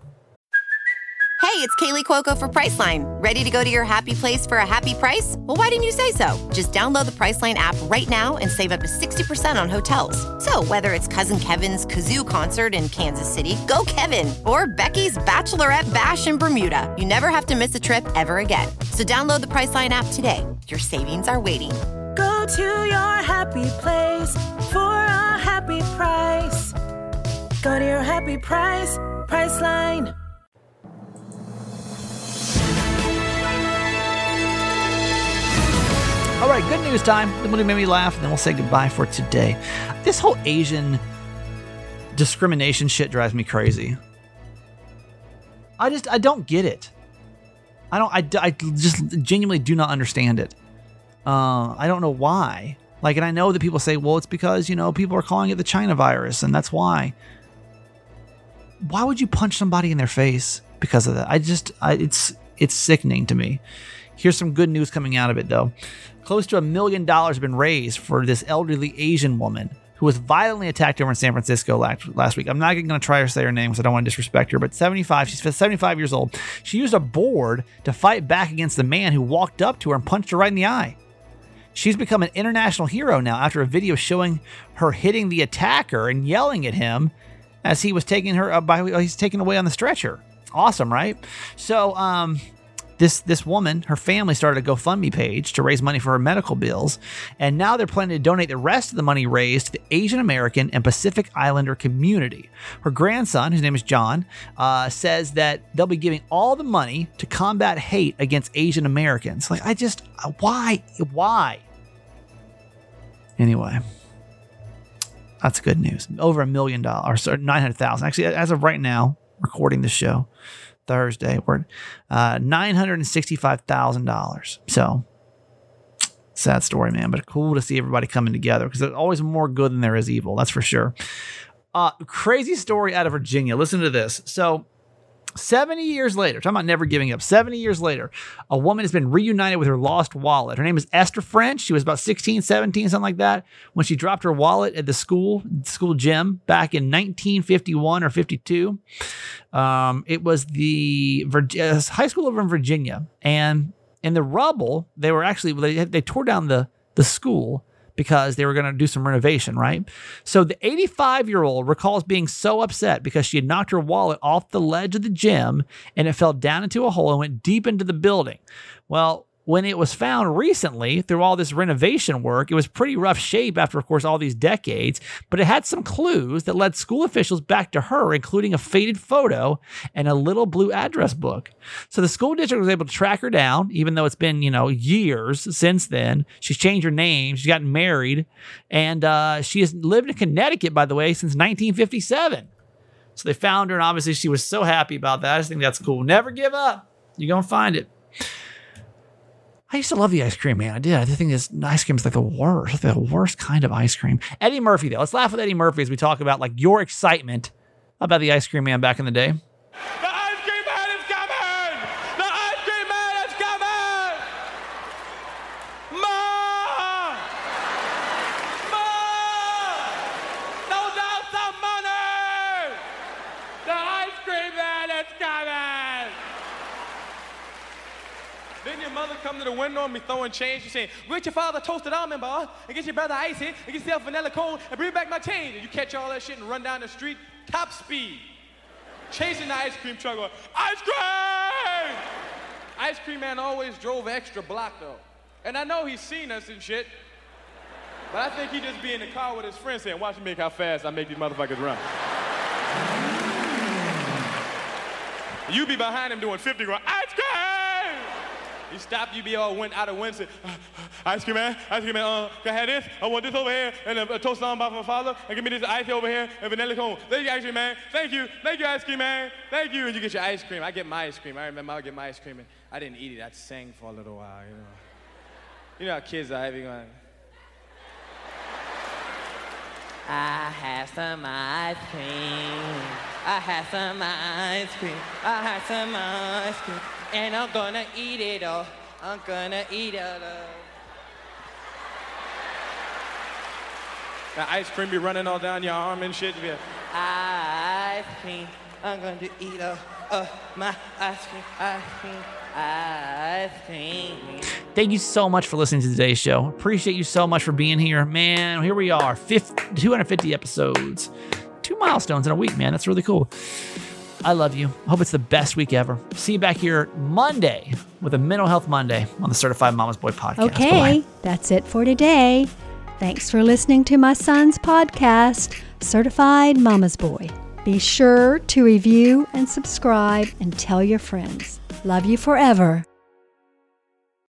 Hey, it's Kaylee Cuoco for Priceline. Ready to go to your happy place for a happy price? Well, why didn't you say so? Just download the Priceline app right now and save up to sixty percent on hotels. So whether it's Cousin Kevin's Kazoo Concert in Kansas City, go Kevin, or Becky's Bachelorette Bash in Bermuda, you never have to miss a trip ever again. So download the Priceline app today. Your savings are waiting. Go to your happy place for a happy price. Go to your happy price, Priceline. All right, good news time. Then we'll make me laugh, and then we'll say goodbye for today. This whole Asian discrimination shit drives me crazy. I just, I don't get it. I don't, I, I just genuinely do not understand it. Uh, I don't know why. Like, and I know that people say, well, it's because, you know, people are calling it the China virus, and that's why. Why would you punch somebody in their face because of that? I just, I, it's, it's sickening to me. Here's some good news coming out of it, though. Close to a million dollars have been raised for this elderly Asian woman who was violently attacked over in San Francisco last, last week. I'm not going to try to say her name because I don't want to disrespect her, but seventy-five, she's seventy-five years old. She used a board to fight back against the man who walked up to her and punched her right in the eye. She's become an international hero now after a video showing her hitting the attacker and yelling at him as he was taking her uh, by he's taken away on the stretcher. Awesome, right? So, um, This this woman, her family started a GoFundMe page to raise money for her medical bills, and now they're planning to donate the rest of the money raised to the Asian American and Pacific Islander community. Her grandson, whose name is John, uh, says that they'll be giving all the money to combat hate against Asian Americans. Like, I just, why? Why? Anyway, that's good news. Over a million dollars, or nine hundred thousand. Actually, as of right now, recording the show, Thursday, we're uh, nine hundred sixty-five thousand dollars. So, sad story, man, but cool to see everybody coming together because there's always more good than there is evil. That's for sure. Uh, crazy story out of Virginia. Listen to this. So, seventy years later, talking about never giving up, seventy years later, a woman has been reunited with her lost wallet. Her name is Esther French. She was about sixteen, seventeen, something like that, when she dropped her wallet at the school, school gym back in nineteen fifty-one or fifty-two. Um, it was the uh, high school over in Virginia, and in the rubble, they were actually, they, they tore down the, the school because they were going to do some renovation, right? So the eighty-five-year-old recalls being so upset because she had knocked her wallet off the ledge of the gym and it fell down into a hole and went deep into the building. Well, when it was found recently through all this renovation work, it was pretty rough shape after, of course, all these decades, but it had some clues that led school officials back to her, including a faded photo and a little blue address book. So the school district was able to track her down, even though it's been, you know, years since then. She's changed her name. She's gotten married, and uh, she has lived in Connecticut, by the way, since nineteen fifty-seven. So they found her, and obviously she was so happy about that. I just think that's cool. Never give up. You're going to find it. I used to love the ice cream, man. I did. I think this ice cream is like the worst, the worst kind of ice cream. Eddie Murphy, though. Let's laugh with Eddie Murphy as we talk about like your excitement about the ice cream man back in the day. The ice cream man is coming! The ice cream man is coming! Ma! Ma! No doubt some money! The ice cream man is coming! Then your mother come to the window and be throwing change. She's saying, get your father toasted almond bar, and get your brother icy, and get yourself vanilla cone, and bring back my change. And you catch all that shit and run down the street, top speed, chasing the ice cream truck, going, ice cream! Ice cream man always drove extra block, though. And I know he's seen us and shit, but I think he just be in the car with his friends saying, watch me make how fast I make these motherfuckers run. You be behind him doing fifty, going, ice cream! You stop, you be all went out of wind, say, uh, ice cream man, ice cream man, uh, can I have this? I want this over here, and a, a toast on by my father, and give me this ice over here, and vanilla cone. Thank you, ice cream man. Thank you, thank you, ice cream man. Thank you, and you get your ice cream. I get my ice cream. I remember I would get my ice cream, and I didn't eat it. I'd sing for a little while, you know. You know how kids are, every going, I have some ice cream. I have some ice cream. I have some ice cream. And I'm gonna eat it all. I'm gonna eat it all. The ice cream be running all down your arm and shit. Be ice cream. I'm gonna eat all uh, my ice cream. Ice cream. Ice cream. Thank you so much for listening to today's show. Appreciate you so much for being here. Man, here we are, two hundred fifty episodes. Two milestones in a week, man. That's really cool. I love you. I hope it's the best week ever. See you back here Monday with a Mental Health Monday on the Certified Mama's Boy podcast. Okay, Bye-bye. That's it for today. Thanks for listening to my son's podcast, Certified Mama's Boy. Be sure to review and subscribe and tell your friends. Love you forever.